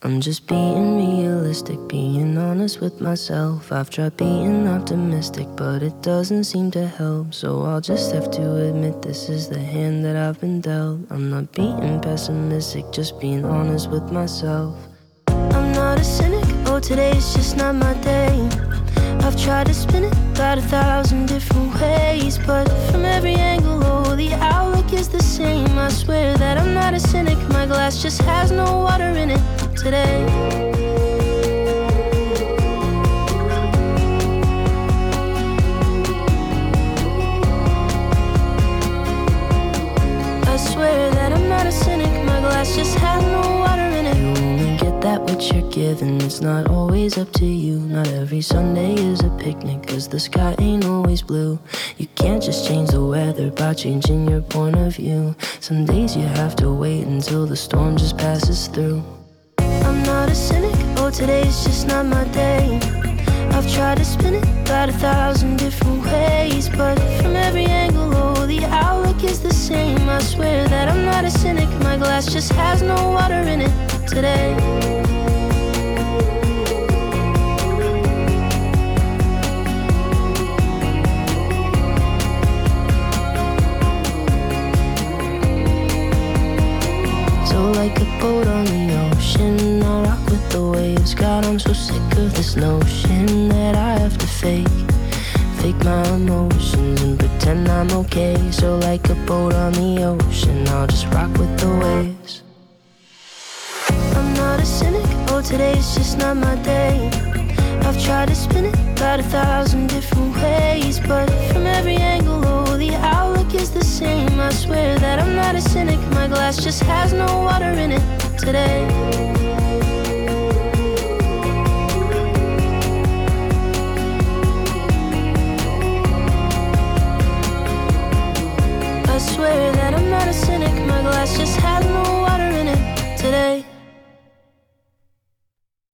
I'm just being realistic, being honest with myself. I've tried being optimistic, but it doesn't seem to help. So I'll just have to admit this is the hand that I've been dealt. I'm not being pessimistic, just being honest with myself. I'm not a cynic, oh today's just not my day. I've tried to spin it about 1,000 different ways, but from every angle, oh, the outlook is the same. I swear that I'm not a cynic, my glass just has no water in it today. I swear that I'm not a cynic, my glass just has no water in it. You only get that what you're given, it's not always up to you. Not every Sunday is a picnic, cause the sky ain't always blue. You can't just change the weather by changing your point of view. Some days you have to wait until the storm just passes through. I'm not a cynic, oh today's just not my day. I've tried to spin it about 1,000 different ways, but from every angle, oh, the outlook is the same. I swear that I'm not a cynic, my glass just has no water in it today. So like a boat on the ocean, I rock with the waves. God, I'm so sick of this notion that I have to fake my emotions and pretend I'm okay. So like a boat on the ocean, I'll just rock with the waves. I'm not a cynic, oh today's just not my day. I've tried to spin it about 1,000 different ways, but from every angle, oh, the outlook is the same. I swear that I'm not a cynic, my glass just has no water in it today. I swear that I'm not a cynic, my glass just has no